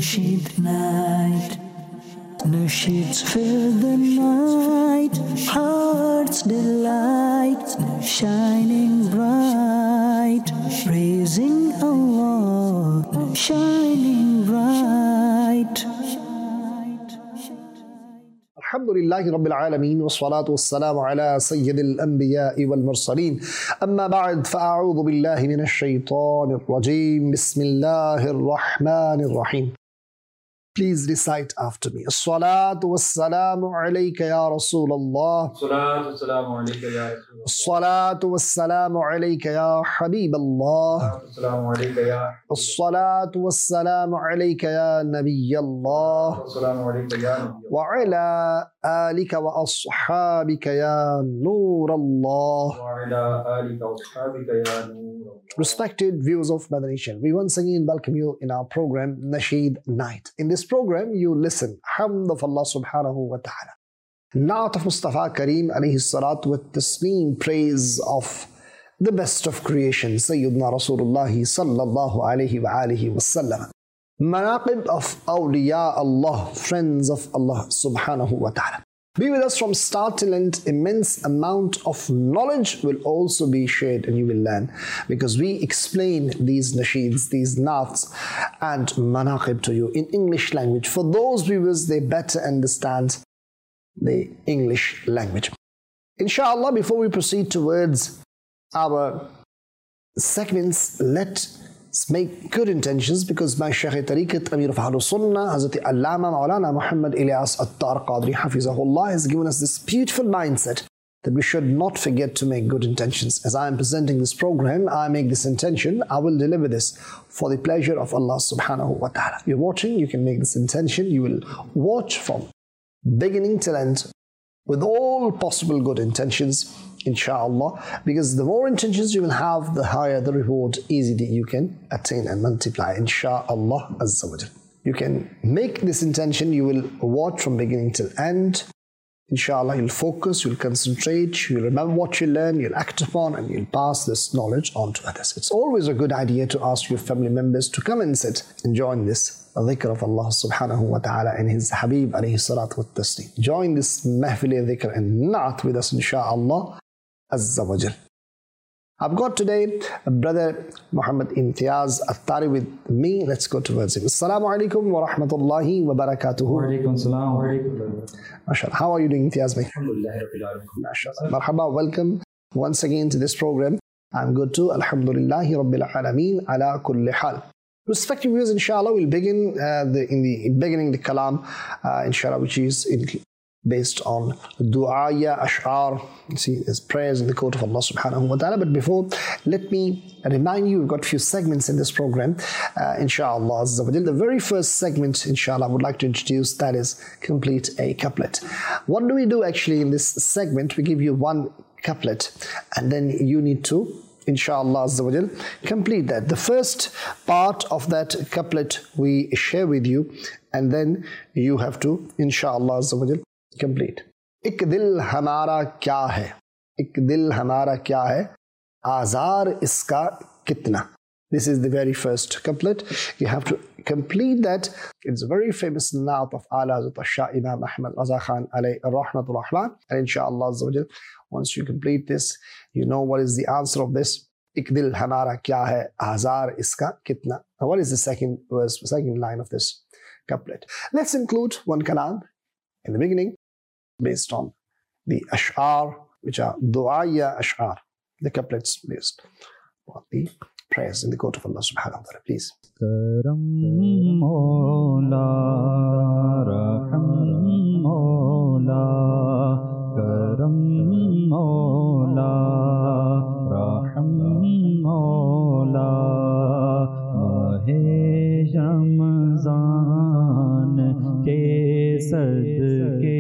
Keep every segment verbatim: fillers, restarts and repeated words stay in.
Nasheed night. Nasheeds fill the night, heart's delight, shining bright, praising Allah, shining bright. Alhamdulillahi Rabbil Alameen, wa salatu wa salamu ala Sayyidil Anbiya'i wal Mursaleen. Amma ba'd, fa'a'udhu billahi minash shaitanir rajeem. Bismillahir Rahmanir Rahim. Please recite after me. As-salatu was-salamu alayka ya Rasulallah. As-salatu was-salamu alayka ya Rasulallah. As-salatu was-salamu alayka ya Habiballah. As-salamu alayka ya As-salatu was-salamu alayka ya Nabiyallah. As-salamu alayka ya Nabi. Wa ala alika wa ashabika ya Noorallah. Wa ala alika wa ashabika ya Noorallah. Respected viewers of Madanation, we once again welcome you in our program Nasheed Night. In this program, you listen Hamd of Allah subhanahu wa ta'ala, Naat of Mustafa Kareem alayhi salatu wa tasneem, praise of the best of creation, Sayyidina Rasulullah sallallahu alayhi wa alihi wa sallam, Manaqib of awliya Allah, friends of Allah subhanahu wa ta'ala. Be with us from start till end. Immense amount of knowledge will also be shared and you will learn, because we explain these nasheeds, these naats and manaqib to you in English language. For those viewers, they better understand the English language. Inshallah, before we proceed towards our segments, let's make good intentions, because my Shaykh Tariqat Amir of Ahlus Sunnah, Hazrat Allama Maulana Muhammad Ilyas Attar Qadri Hafizahullah, has given us this beautiful mindset that we should not forget to make good intentions. As I am presenting this program, I make this intention, I will deliver this for the pleasure of Allah subhanahu wa ta'ala. You're watching, you can make this intention, you will watch from beginning till end with all possible good intentions, inshallah, because the more intentions you will have, the higher the reward easily you can attain and multiply, inshallah azza wa jal. You can make this intention, you will watch from beginning till end, inshallah. You'll focus, you'll concentrate, you'll remember what you learn, you'll act upon, and you'll pass this knowledge on to others. It's always a good idea to ask your family members to come and sit and join this dhikr of Allah subhanahu wa ta'ala and His Habib alayhi salatu wa tasneem. Join this mahfili dhikr and naat with us, inshallah azza wa jal. I've got today a brother Muhammad Imtiaz Attari with me. Let's go towards him. Assalamu alaikum wa rahmatullahi wa barakatuhu. Wa alaikum salam wa rahmatullahi. MashaAllah. How are you doing, Imtiaz bhai? Alhamdulillah Rabbil Alameen. MashaAllah. Marhaba, welcome once again to this program. I'm good too. Alhamdulillahi Rabbil Alameen ala kulli hal. Respected viewers, inshallah, we'll begin uh, the, in the beginning the kalam, uh, inshallah, which is in, based on du'aya, ash'ar. You see, there's prayers in the court of Allah subhanahu wa ta'ala. But before, let me remind you, we've got a few segments in this program, uh, inshallah. The very first segment, inshallah, I would like to introduce, that is complete a couplet. What do we do actually in this segment? We give you one couplet and then you need to, inshallah, complete that. The first part of that couplet we share with you, and then you have to, inshallah, complete. Ik dil hamara kya hai? Ik dil hamara kya hai? Azar iska kitna? This is the very first couplet. You have to complete that. It's a very famous naat of Ala Hazrat Shah Imam Ahmad Raza Khan alayhi rahmatul rahman. And inshallah, once you complete this, you know what is the answer of this. Ik dil hamara kya hai? Azar iska kitna? Now, what is the second verse, second line of this couplet? Let's include one kalam in the beginning, based on the ash'ar, which are du'aya ash'ar, the couplets based on the prayers in the court of Allah subhanahu wa ta'ala. Please. Karam Mola, Raham Mola, Karam Mola, Raham Mola, Mahe Ramzan ke sadke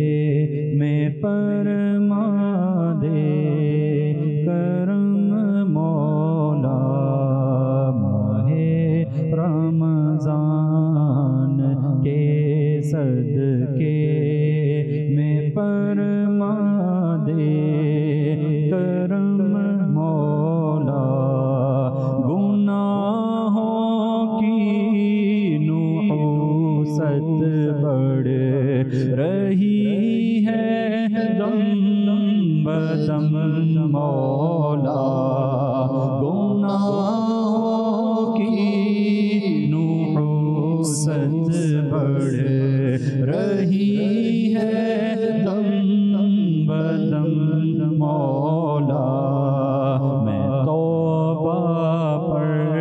परमा दे करम मौला माहे रमजान के सदके में परमा दे करम मौला गुनाहों की नूह رہی ہے دم بدم مولا گناہوں کی نحوست بڑھ رہی ہے دم بدم مولا میں توبہ پر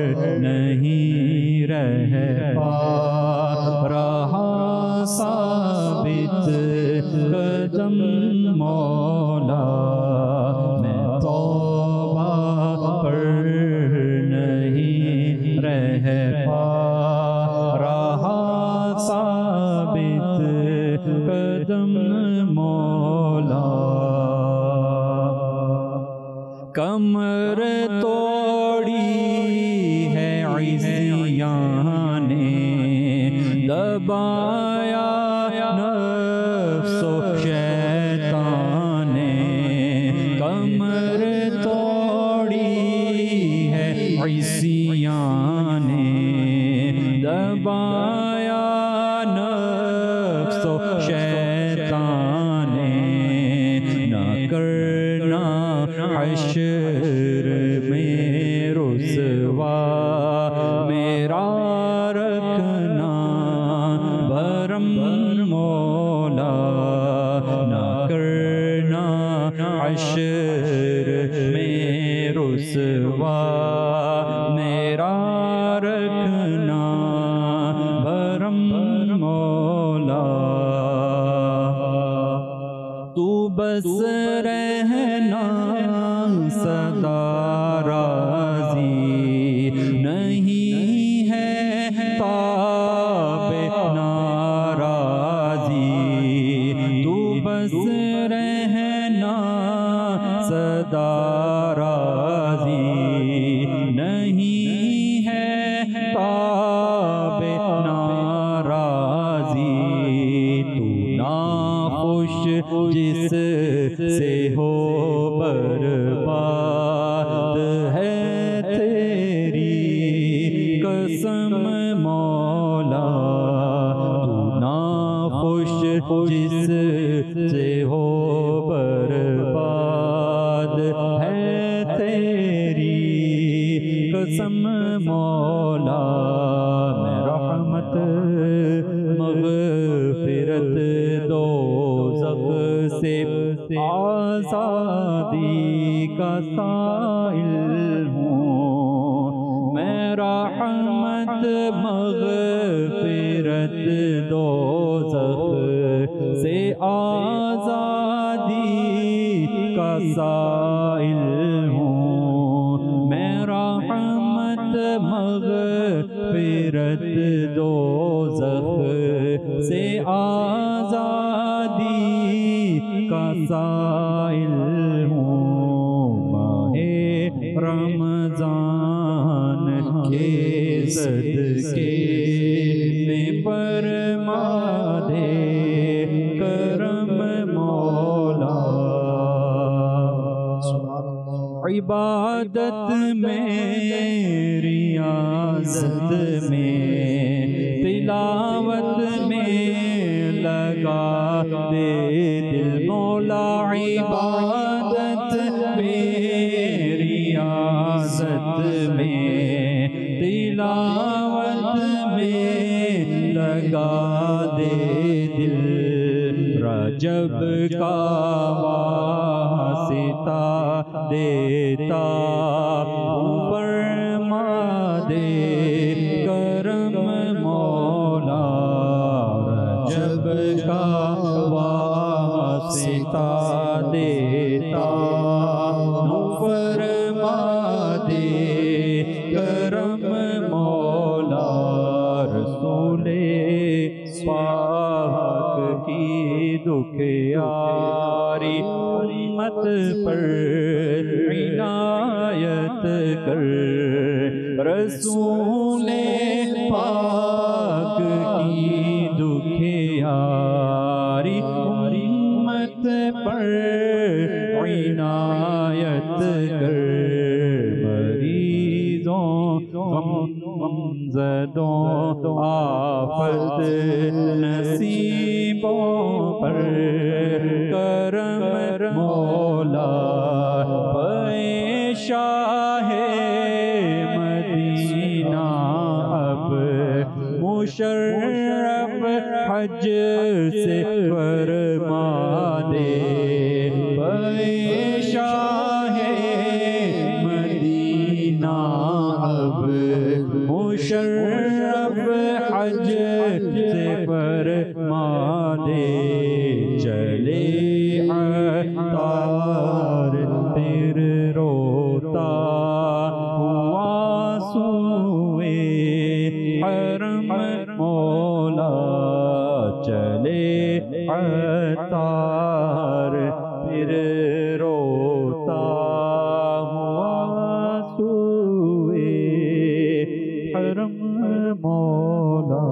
نہیں رہ پا رہا ثابت قدم مولا میں توبہ پر نہیں رہ پا رہا ثابت قدم مولا کمر توڑی ہے عیسیان نے دبایا نفس و شیطان نے کمر توڑی ہے عیسیان نے دبایا نفس و شیطان نے نہ کرنا حشر میں رسوا میرا رکھنا بھرم مولا نہ کرنا حشر میں رسوا میرا رکھنا بھرم مولا تو بس رہنا سدا راضی نہیں ہے تاب ناراضی تو بس رہنا سدا راضی نہیں ہے تاب ناراضی تو ناخوش جس سے ہو برباد ہے تیری قسم مولا تو ناخوش جس سے ہو برباد ہے تیری قسم مولا میں رحمت مغفرت دوزخ سے آزادی کا سائل ہوں میں رحمت مغفرت دوزخ سے آزادی کا سائل ہوں میں رحمت مغفرت دوزخ سے آزادی کا سائل ہوں ماہ رمضان کے صدقے میں فرما دے کرم مولا عبادت میں ریاضت میں تلاوت میں لگا دے دل مولا عبادت میں ریاضت میں تلاوت میں لگا دے دل رجب کا واسطہ دیتا فرما دے کرم مولا رجب کا واسطہ دیتا فرما دے کرم مولا رسول پاک کی دکھیاری امت پر عنایت کر رسول پاک کی دکھیاری امت پر عنایت کر مریضوں غم زدوں آفت نصیب गरीबों पर करम मौला शाहे मदीना अब मुशर्रफ हज से फरमा दे शाहे मदीना अब मुशर्रफ हज से फरमा दे चले तार तेरे रोता हुआ सुए हरम मौला चले तार तेरे रोता हुआ सुए हरम मौला.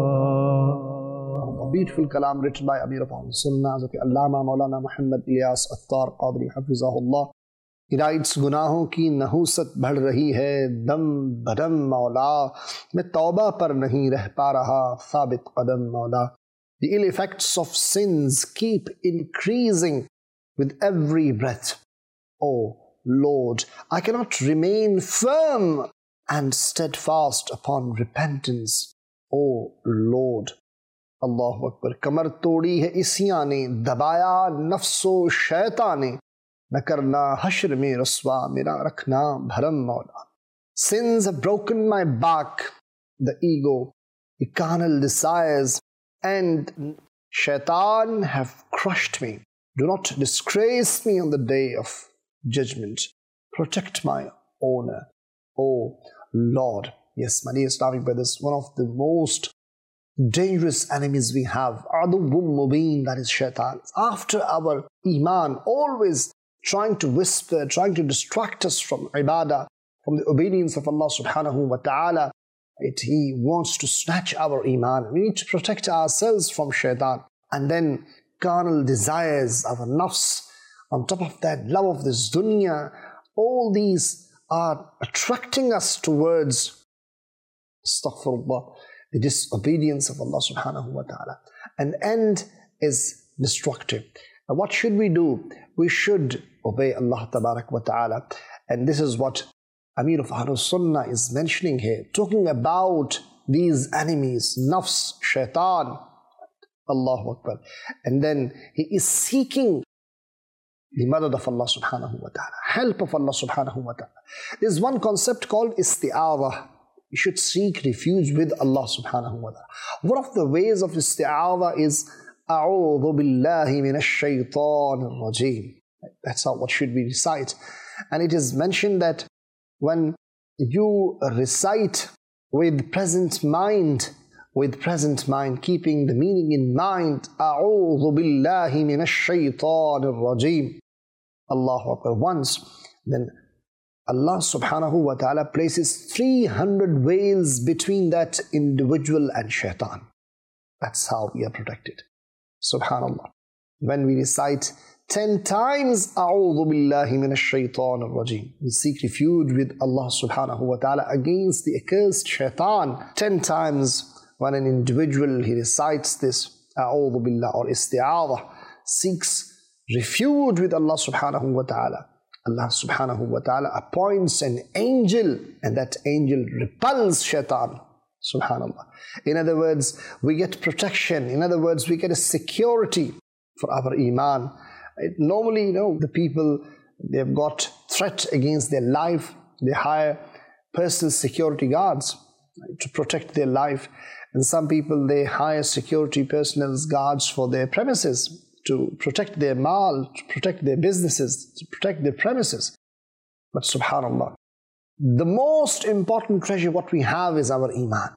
Beautiful kalam written by Amir of Sunnah, Allama Maulana Muhammad Ilyas Attar Qadri Hafizahullah. He writes, गुनाहों की नहूसत बढ़ रही है दम बदम मौला, मैं तौबा पर नहीं रह पा रहा साबित कदम मौला. The ill effects of sins keep increasing with every breath. Oh Lord, I cannot remain firm and steadfast upon repentance. Oh Lord. अल्लाहु अकबर. कमर तोड़ी है इसियां ने, दबाया नफ्सो शैतान ने, न करना हश्र में रस्वा, मेरा रखना भरम मौला. Sins have broken my back, the ego, the carnal desires, and shaitan have crushed me. Do not disgrace me on the day of judgment. Protect my honor, oh Lord. Yes, my dear Islamic brothers, one of the most dangerous enemies we have, Aduwwum Mubin, that is shaitan. After our iman, always trying to whisper, trying to distract us from ibadah, from the obedience of Allah subhanahu wa ta'ala. It, he wants to snatch our iman. We need to protect ourselves from shaitan. And then carnal desires, our nafs, on top of that, love of this dunya, all these are attracting us towards, astaghfirullah, the disobedience of Allah subhanahu wa ta'ala. And the end is destructive. Now what should we do? We should obey Allah tabarak wa ta'ala. And this is what Amir of Ahlus Sunnah is mentioning here, talking about these enemies, nafs, shaitan, Allahu Akbar. And then he is seeking the madad of Allah subhanahu wa ta'ala, help of Allah subhanahu wa ta'ala. There's one concept called isti'adha. You should seek refuge with Allah subhanahu wa ta'ala. One of the ways of isti'adha is A'udhu billahi minash shaytanir rajim. That's how what should we recite. And it is mentioned that when you recite with present mind, with present mind, keeping the meaning in mind, A'udhu billahi minash shaytanir rajim, Allahu Akbar, once, then Allah subhanahu wa ta'ala places three hundred veils between that individual and shaitan. That's how we are protected. Subhanallah. When we recite ten times A'udhu billahi minash shaitanir rajim, we seek refuge with Allah subhanahu wa ta'ala against the accursed shaitan. Ten times when an individual he recites this A'udhu billah or isti'adha, seeks refuge with Allah subhanahu wa ta'ala, Allah subhanahu wa ta'ala appoints an angel, and that angel repels shaitan. Subhanallah. In other words, we get protection. In other words, we get a security for our iman. It, normally, you know, the people, they've got threat against their life. They hire personal security guards, right, to protect their life. And some people, they hire security personnel guards for their premises, to protect their mal, to protect their businesses, to protect their premises. But subhanallah, the most important treasure what we have is our iman.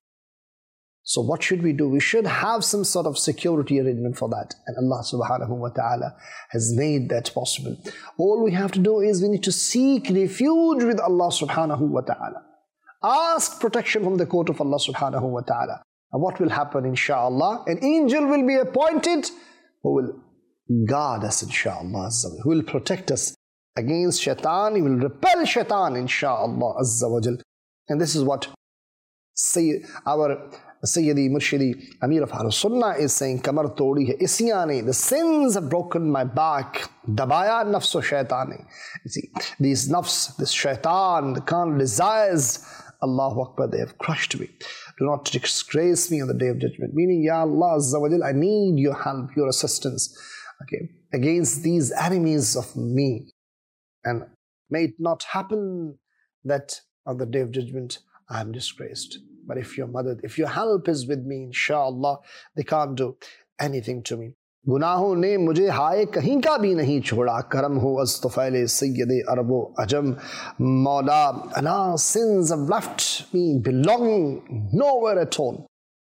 So what should we do? We should have some sort of security arrangement for that. And Allah subhanahu wa ta'ala has made that possible. All we have to do is we need to seek refuge with Allah subhanahu wa ta'ala. Ask protection from the court of Allah subhanahu wa ta'ala. And what will happen, inshaAllah? An angel will be appointed who will guard us, inshaAllah, who will protect us against shaitan. He will repel shaitan, inshaAllah, azza wa jal. And this is what say our Sayyidi Murshidi Amir of Ahlus Sunnah is saying, Kamar todi hai isyane, the sins have broken my back. Dabaya nafsu shaitani. You see, these nafs, this shaitan, the carnal desires, Allahu Akbar, they have crushed me. Do not disgrace me on the day of judgment. Meaning, Ya Allah Azza wa Jal, I need your help, your assistance, okay, against these enemies of me. And may it not happen that on the day of judgment I am disgraced. But if your mother, if your help is with me, inshallah, they can't do anything to me. गुनाहों ने मुझे हाय कहीं का भी नहीं छोड़ा, करम हो अस्तफ़ैले सय्यदे अरबो अजम मौला. Allah, sins have left me belonging nowhere at all.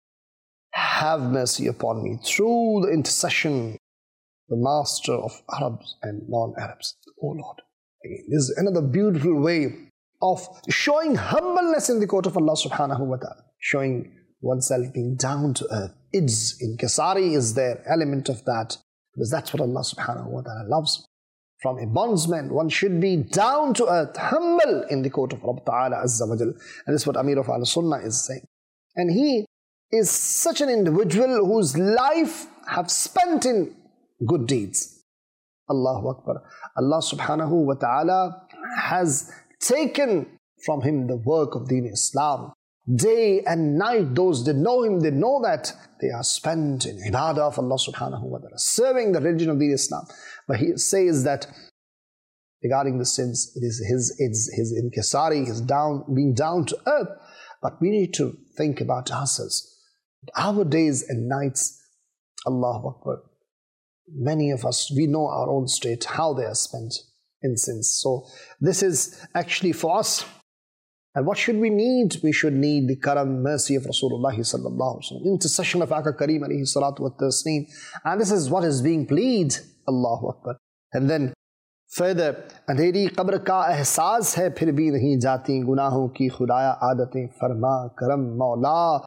Have mercy upon me through the intercession, the master of Arabs and non-Arabs. Oh Lord. Again, this is another beautiful way of showing humbleness in the court of Allah subhanahu wa ta'ala, showing oneself being down to earth. Ids, inkisari is there, element of that, because that's what Allah subhanahu wa ta'ala loves. From a bondsman, one should be down to earth, humble in the court of Allah ta'ala azza wa jal. And this is what Amir of Al-Sunnah is saying. And he is such an individual whose life have spent in good deeds. Allahu Akbar. Allah subhanahu wa ta'ala has taken from him the work of Deen Islam. Day and night, those that know him, they know that they are spent in ibadah of Allah subhanahu wa ta'ala, serving the religion of Deen Islam. But he says that regarding the sins, it is his, it's his inkisari, his down, being down to earth. But we need to think about ourselves. Our days and nights, Allahu Akbar, many of us, we know our own state, how they are spent in sins. So this is actually for us. And what should we need? We should need the karam, mercy of Rasulullah sallallahu alaihi wasallam, intercession of Aka Kareem alayhi salatu wa tasneem. And this is what is being pleaded. Allahu Akbar. And then further, andheri qabr ka ehsaas hai, phir bhi nahi jati, gunahon ki khudaya aadatein, farma karam maula.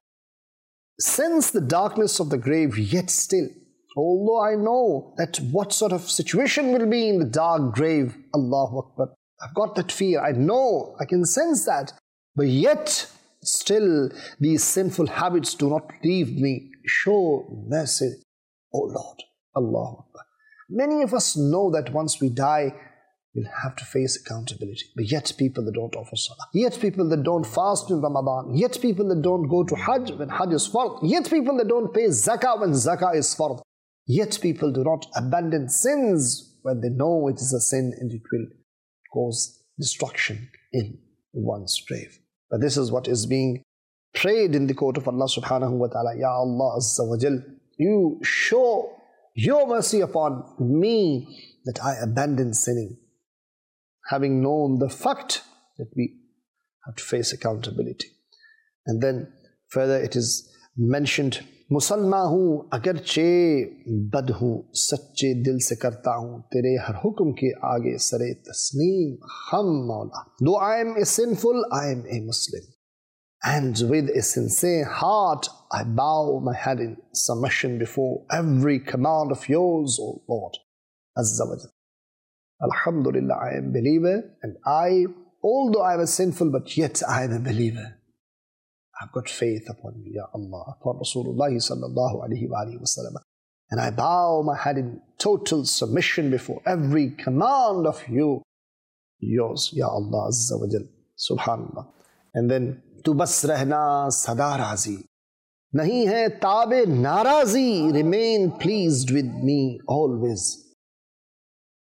Sense the darkness of the grave, yet still, although I know that what sort of situation will be in the dark grave, Allahu Akbar, I've got that fear, I know, I can sense that. But yet, still, these sinful habits do not leave me. Show mercy, O Lord. Allahu Akbar. Many of us know that once we die, we'll have to face accountability. But yet people that don't offer salah, yet people that don't fast in Ramadan, yet people that don't go to Hajj when Hajj is fard, yet people that don't pay zakah when zakah is fard, yet people do not abandon sins when they know it is a sin and it will cause destruction in one's grave. But this is what is being prayed in the court of Allah subhanahu wa ta'ala. Ya Allah Azza wa Jal, you show your mercy upon me that I abandon sinning, having known the fact that we have to face accountability. And then further it is mentioned, मुसलमान हूँ अगरचे बद हूँ सच्चे दिल से करता हूँ तेरे हर हुक्म के आगे सरे तस्लीम हम मौला. Though I am a sinful, I am a Muslim, and with a sincere heart I bow my head in submission before every command of yours, O Lord Azza wa Jal. Alhamdulillah, I am a believer, and I, although I was sinful, but yet I am a believer. I've got faith upon you, Ya Allah, upon Rasulullah sallallahu alayhi wa alayhi wa sallam. And I bow my head in total submission before every command of you, yours, Ya Allah Azza wa Jal. Subhanallah. And then, Tu bas rehna sada razi. Nahi hai tabe narazi. Remain pleased with me always.